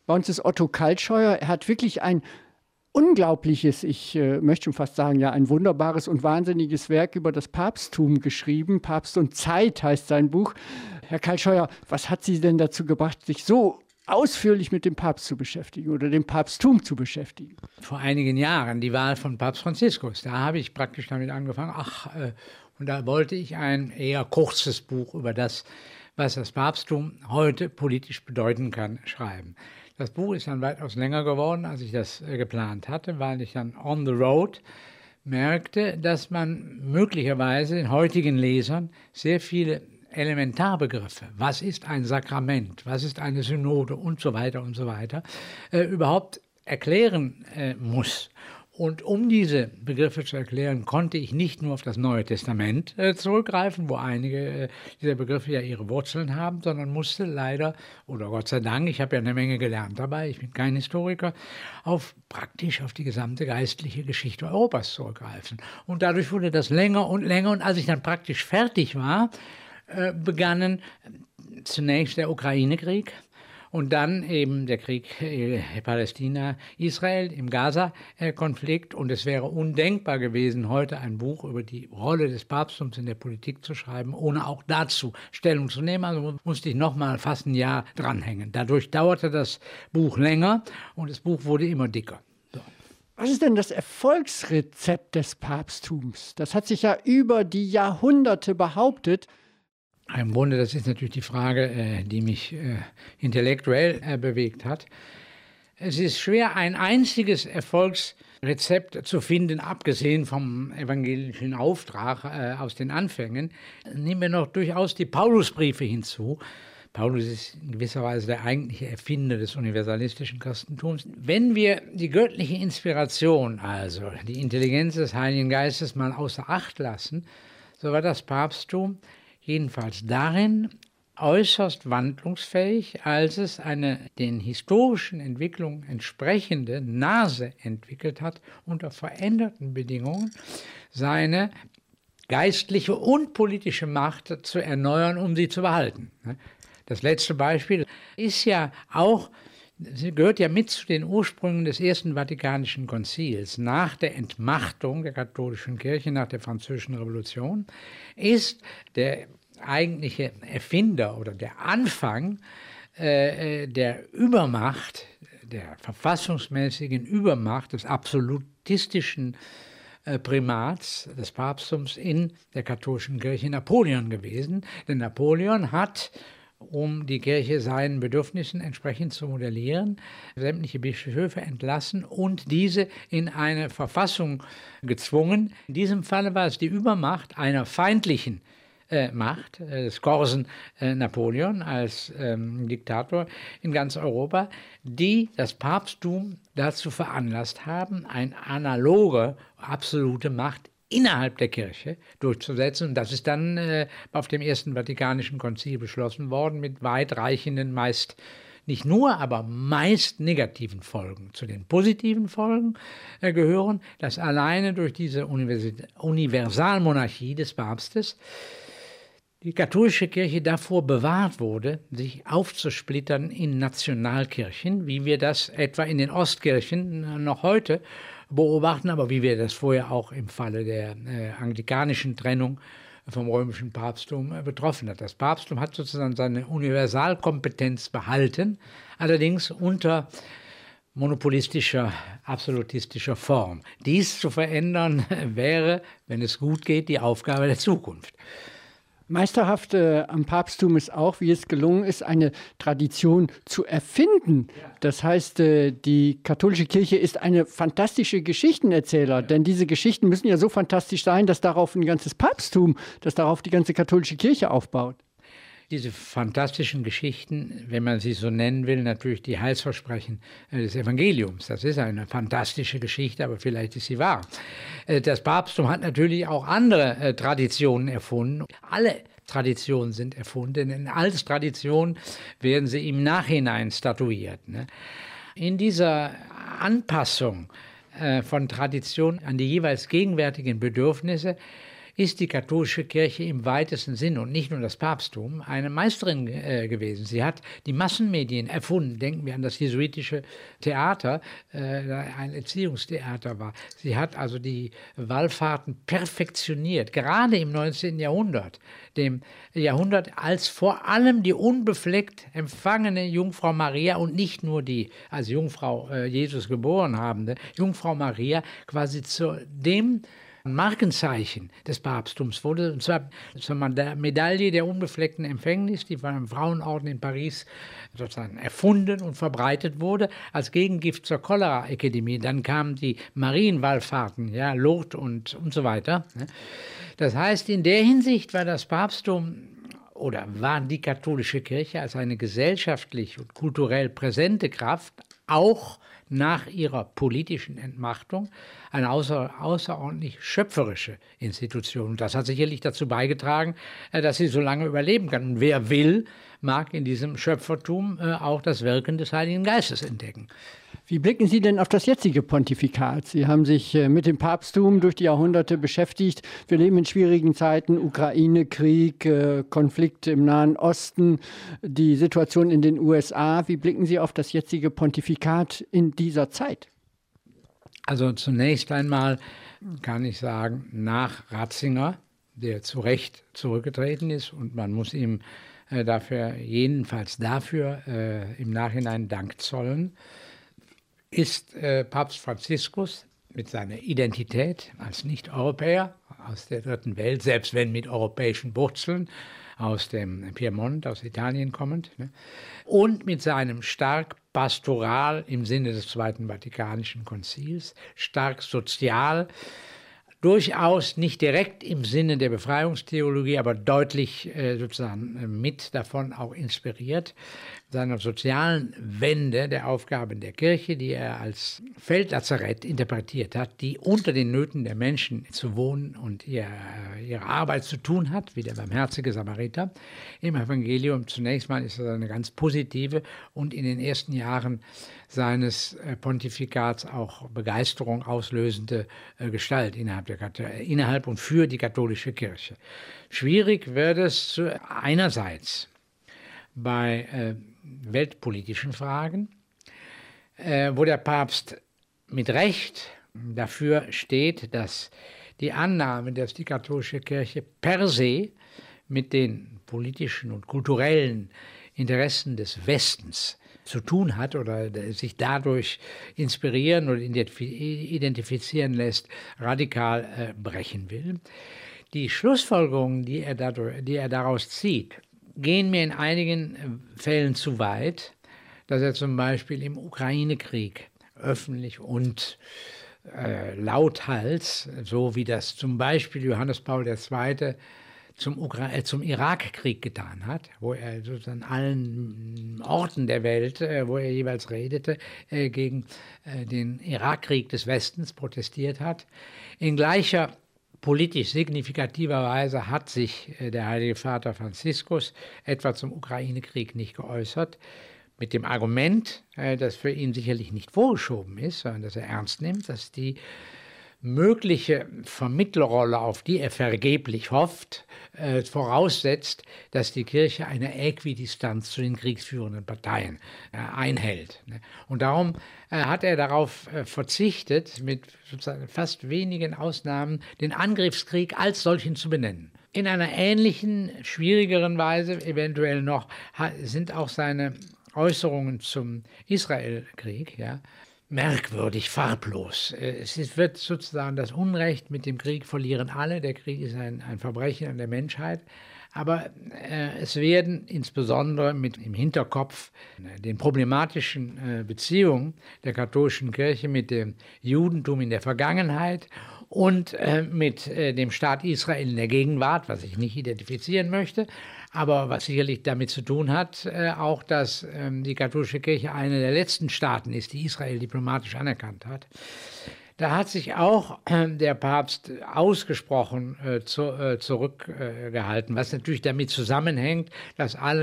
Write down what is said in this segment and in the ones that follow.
Bei uns ist Otto Kaltscheuer. Er hat wirklich ein unglaubliches, ich möchte schon fast sagen, ja, ein wunderbares und wahnsinniges Werk über das Papsttum geschrieben. Papst und Zeit heißt sein Buch. Herr Kaltscheuer, was hat Sie denn dazu gebracht, sich so ausführlich mit dem Papst zu beschäftigen oder dem Papsttum zu beschäftigen? Vor einigen Jahren die Wahl von Papst Franziskus. Da habe ich praktisch damit angefangen. Und da wollte ich ein eher kurzes Buch über das, was das Papsttum heute politisch bedeuten kann, schreiben. Das Buch ist dann weitaus länger geworden, als ich das geplant hatte, weil ich dann on the road merkte, dass man möglicherweise den heutigen Lesern sehr viele Elementarbegriffe, was ist ein Sakrament, was ist eine Synode und so weiter, überhaupt erklären muss. Und um diese Begriffe zu erklären, konnte ich nicht nur auf das Neue Testament zurückgreifen, wo einige dieser Begriffe ja ihre Wurzeln haben, sondern musste leider, oder Gott sei Dank, ich habe ja eine Menge gelernt dabei, ich bin kein Historiker, praktisch auf die gesamte geistliche Geschichte Europas zurückgreifen. Und dadurch wurde das länger und länger. Und als ich dann praktisch fertig war, begannen zunächst der Ukraine-Krieg und dann eben der Krieg Palästina-Israel im Gaza-Konflikt. Und es wäre undenkbar gewesen, heute ein Buch über die Rolle des Papsttums in der Politik zu schreiben, ohne auch dazu Stellung zu nehmen. Also musste ich noch mal fast ein Jahr dranhängen. Dadurch dauerte das Buch länger und das Buch wurde immer dicker. So. Was ist denn das Erfolgsrezept des Papsttums? Das hat sich ja über die Jahrhunderte behauptet. Im Grunde, das ist natürlich die Frage, die mich intellektuell bewegt hat. Es ist schwer, ein einziges Erfolgsrezept zu finden, abgesehen vom evangelischen Auftrag aus den Anfängen. Nehmen wir noch durchaus die Paulusbriefe hinzu. Paulus ist in gewisser Weise der eigentliche Erfinder des universalistischen Christentums. Wenn wir die göttliche Inspiration, also die Intelligenz des Heiligen Geistes, mal außer Acht lassen, so war das Papsttum jedenfalls darin äußerst wandlungsfähig, als es eine den historischen Entwicklungen entsprechende Nase entwickelt hat, unter veränderten Bedingungen seine geistliche und politische Macht zu erneuern, um sie zu behalten. Das letzte Beispiel ist ja auch, sie gehört ja mit zu den Ursprüngen des Ersten Vatikanischen Konzils. Nach der Entmachtung der katholischen Kirche, nach der Französischen Revolution, ist der eigentliche Erfinder oder der Anfang der Übermacht, der verfassungsmäßigen Übermacht des absolutistischen Primats des Papsttums in der katholischen Kirche Napoleon gewesen. Denn Napoleon hat, um die Kirche seinen Bedürfnissen entsprechend zu modellieren, sämtliche Bischöfe entlassen und diese in eine Verfassung gezwungen. In diesem Falle war es die Übermacht einer feindlichen Macht, des Korsen Napoleon als Diktator in ganz Europa, die das Papsttum dazu veranlasst haben, eine analoge, absolute Macht innerhalb der Kirche durchzusetzen. Und das ist dann auf dem Ersten Vatikanischen Konzil beschlossen worden mit weitreichenden, meist nicht nur, aber meist negativen Folgen. Zu den positiven Folgen gehören, dass alleine durch diese Universalmonarchie des Papstes die katholische Kirche davor bewahrt wurde, sich aufzusplittern in Nationalkirchen, wie wir das etwa in den Ostkirchen noch heute beobachten, aber wie wir das vorher auch im Falle der anglikanischen Trennung vom römischen Papsttum betroffen hat. Das Papsttum hat sozusagen seine Universalkompetenz behalten, allerdings unter monopolistischer, absolutistischer Form. Dies zu verändern wäre, wenn es gut geht, die Aufgabe der Zukunft. Meisterhaft am Papsttum ist auch, wie es gelungen ist, eine Tradition zu erfinden. Das heißt, die katholische Kirche ist eine fantastische Geschichtenerzähler, denn diese Geschichten müssen ja so fantastisch sein, dass darauf ein ganzes Papsttum, dass darauf die ganze katholische Kirche aufbaut. Diese fantastischen Geschichten, wenn man sie so nennen will, natürlich die Heilsversprechen des Evangeliums. Das ist eine fantastische Geschichte, aber vielleicht ist sie wahr. Das Papsttum hat natürlich auch andere Traditionen erfunden. Alle Traditionen sind erfunden, denn als Tradition werden sie im Nachhinein statuiert. In dieser Anpassung von Tradition an die jeweils gegenwärtigen Bedürfnisse ist die katholische Kirche im weitesten Sinne und nicht nur das Papsttum eine Meisterin gewesen. Sie hat die Massenmedien erfunden. Denken wir an das jesuitische Theater, ein Erziehungstheater war. Sie hat also die Wallfahrten perfektioniert, gerade im 19. Jahrhundert. Dem Jahrhundert, als vor allem die unbefleckt empfangene Jungfrau Maria und nicht nur die als Jungfrau Jesus geboren habende Jungfrau Maria quasi zu dem Markenzeichen des Papsttums wurde, und zwar zur Medaille der unbefleckten Empfängnis, die von einem Frauenorden in Paris sozusagen erfunden und verbreitet wurde, als Gegengift zur Cholera-Epidemie. Dann kamen die Marienwallfahrten, ja, Lourdes und so weiter. Das heißt, in der Hinsicht war das Papsttum oder war die katholische Kirche als eine gesellschaftlich und kulturell präsente Kraft auch nach ihrer politischen Entmachtung eine außerordentlich schöpferische Institution. Und das hat sicherlich dazu beigetragen, dass sie so lange überleben kann. Und wer will, mag in diesem Schöpfertum auch das Wirken des Heiligen Geistes entdecken. Wie blicken Sie denn auf das jetzige Pontifikat? Sie haben sich mit dem Papsttum durch die Jahrhunderte beschäftigt. Wir leben in schwierigen Zeiten, Ukraine-Krieg, Konflikt im Nahen Osten, die Situation in den USA. Wie blicken Sie auf das jetzige Pontifikat in dieser Zeit? Also zunächst einmal kann ich sagen, nach Ratzinger, der zu Recht zurückgetreten ist, und man muss ihm jedenfalls dafür im Nachhinein Dank zollen, ist Papst Franziskus mit seiner Identität als Nicht-Europäer aus der Dritten Welt, selbst wenn mit europäischen Wurzeln, aus dem Piemont, aus Italien kommend, und mit seinem stark pastoral im Sinne des Zweiten Vatikanischen Konzils, stark sozial, durchaus nicht direkt im Sinne der Befreiungstheologie, aber deutlich sozusagen mit davon auch inspiriert, seiner sozialen Wende der Aufgaben der Kirche, die er als Feldlazarett interpretiert hat, die unter den Nöten der Menschen zu wohnen und ihre Arbeit zu tun hat, wie der barmherzige Samariter. Im Evangelium zunächst mal ist das eine ganz positive und in den ersten Jahren seines Pontifikats auch Begeisterung auslösende Gestalt innerhalb und für die katholische Kirche. Schwierig wird es einerseits bei weltpolitischen Fragen, wo der Papst mit Recht dafür steht, dass die Annahme, dass die katholische Kirche per se mit den politischen und kulturellen Interessen des Westens zu tun hat oder sich dadurch inspirieren oder identifizieren lässt, radikal brechen will. Die Schlussfolgerungen, die er daraus zieht, gehen mir in einigen Fällen zu weit, dass er zum Beispiel im Ukraine-Krieg öffentlich und lauthals, so wie das zum Beispiel Johannes Paul II. Zum Irakkrieg getan hat, wo er sozusagen allen Orten der Welt, wo er jeweils redete, gegen den Irakkrieg des Westens protestiert hat. In gleicher politisch signifikativer Weise hat sich der Heilige Vater Franziskus etwa zum Ukraine-Krieg nicht geäußert, mit dem Argument, das für ihn sicherlich nicht vorgeschoben ist, sondern dass er ernst nimmt, dass die mögliche Vermittlerrolle, auf die er vergeblich hofft, voraussetzt, dass die Kirche eine Äquidistanz zu den kriegsführenden Parteien einhält. Und darum hat er darauf verzichtet, mit sozusagen fast wenigen Ausnahmen den Angriffskrieg als solchen zu benennen. In einer ähnlichen, schwierigeren Weise eventuell noch sind auch seine Äußerungen zum Israelkrieg, ja, merkwürdig, farblos. Es wird sozusagen das Unrecht mit dem Krieg verlieren alle. Der Krieg ist ein Verbrechen an der Menschheit. Aber es werden insbesondere mit im Hinterkopf den problematischen Beziehungen der katholischen Kirche mit dem Judentum in der Vergangenheit und mit dem Staat Israel in der Gegenwart, was ich nicht identifizieren möchte, aber was sicherlich damit zu tun hat, auch, dass die katholische Kirche eine der letzten Staaten ist, die Israel diplomatisch anerkannt hat. Da hat sich auch der Papst ausgesprochen zurückgehalten, was natürlich damit zusammenhängt, dass alle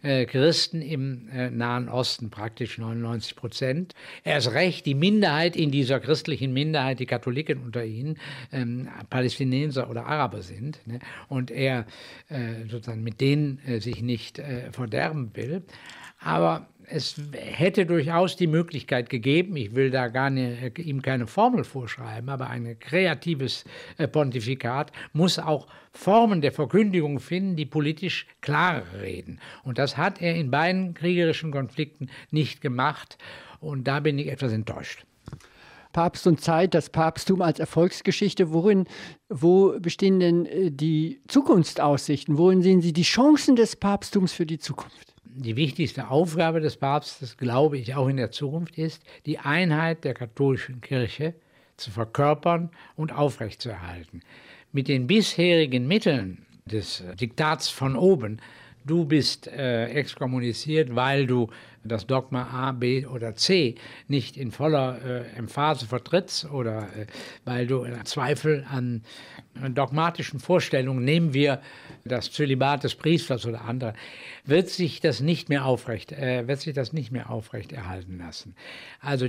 Christen im Nahen Osten, praktisch 99%. Erst recht die Minderheit in dieser christlichen Minderheit, die Katholiken unter ihnen, Palästinenser oder Araber sind, ne? Und er sozusagen mit denen sich nicht verderben will. Aber es hätte durchaus die Möglichkeit gegeben, ich will da ihm keine Formel vorschreiben, aber ein kreatives Pontifikat muss auch Formen der Verkündigung finden, die politisch klar reden. Und das hat er in beiden kriegerischen Konflikten nicht gemacht. Und da bin ich etwas enttäuscht. Papst und Zeit, das Papsttum als Erfolgsgeschichte. Wo bestehen denn die Zukunftsaussichten? Worin sehen Sie die Chancen des Papsttums für die Zukunft? Die wichtigste Aufgabe des Papstes, glaube ich, auch in der Zukunft ist, die Einheit der katholischen Kirche zu verkörpern und aufrechtzuerhalten. Mit den bisherigen Mitteln des Diktats von oben, du bist exkommuniziert, weil du das Dogma A, B oder C nicht in voller Emphase vertrittst oder weil du Zweifel an dogmatischen Vorstellungen, nehmen wir das Zölibat des Priesters oder andere, wird sich das nicht mehr aufrechterhalten lassen. Also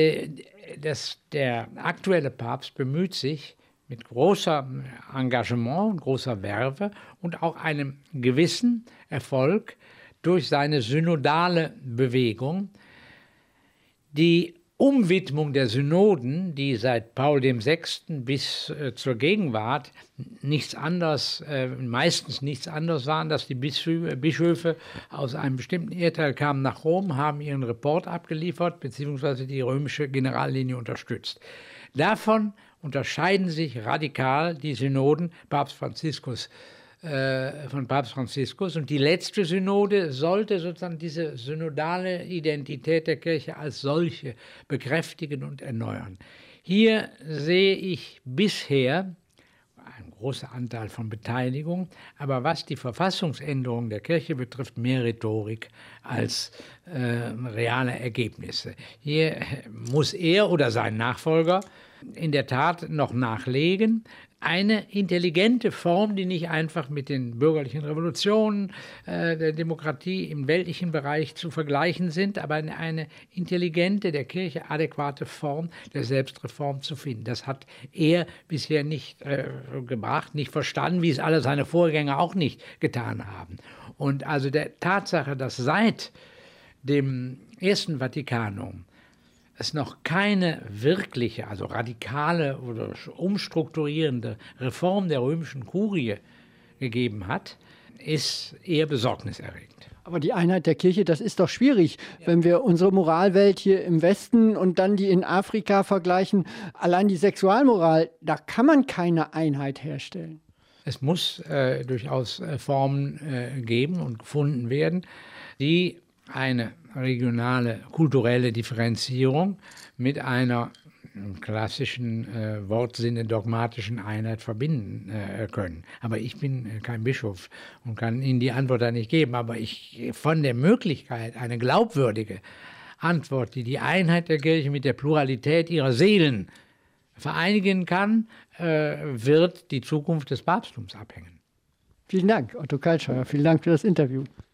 der aktuelle Papst bemüht sich mit großem Engagement und großer Verve und auch einem gewissen Erfolg durch seine synodale Bewegung, die Umwidmung der Synoden, die seit Paul VI. Bis zur Gegenwart meistens nichts anderes waren, dass die Bischöfe aus einem bestimmten Erdteil kamen nach Rom, haben ihren Report abgeliefert, beziehungsweise die römische Generallinie unterstützt. Davon unterscheiden sich radikal die Synoden von Papst Franziskus. Und die letzte Synode sollte sozusagen diese synodale Identität der Kirche als solche bekräftigen und erneuern. Hier sehe ich bisher ein großer Anteil von Beteiligung, aber was die Verfassungsänderung der Kirche betrifft, mehr Rhetorik als reale Ergebnisse. Hier muss er oder sein Nachfolger in der Tat noch nachlegen. Eine intelligente Form, die nicht einfach mit den bürgerlichen Revolutionen der Demokratie im weltlichen Bereich zu vergleichen sind, aber eine intelligente, der Kirche adäquate Form der Selbstreform zu finden. Das hat er bisher nicht gebracht, nicht verstanden, wie es alle seine Vorgänger auch nicht getan haben. Und also der Tatsache, dass seit dem Ersten Vatikanum es noch keine wirkliche, also radikale oder umstrukturierende Reform der römischen Kurie gegeben hat, ist eher besorgniserregend. Aber die Einheit der Kirche, das ist doch schwierig, wenn wir unsere Moralwelt hier im Westen und dann die in Afrika vergleichen. Allein die Sexualmoral, da kann man keine Einheit herstellen. Es muss durchaus Formen geben und gefunden werden, die eine regionale, kulturelle Differenzierung mit einer im klassischen Wortsinne dogmatischen Einheit verbinden können. Aber ich bin kein Bischof und kann Ihnen die Antwort da nicht geben. Aber von der Möglichkeit, eine glaubwürdige Antwort, die die Einheit der Kirche mit der Pluralität ihrer Seelen vereinigen kann, wird die Zukunft des Papsttums abhängen. Vielen Dank, Otto Kaltscheuer. Vielen Dank für das Interview.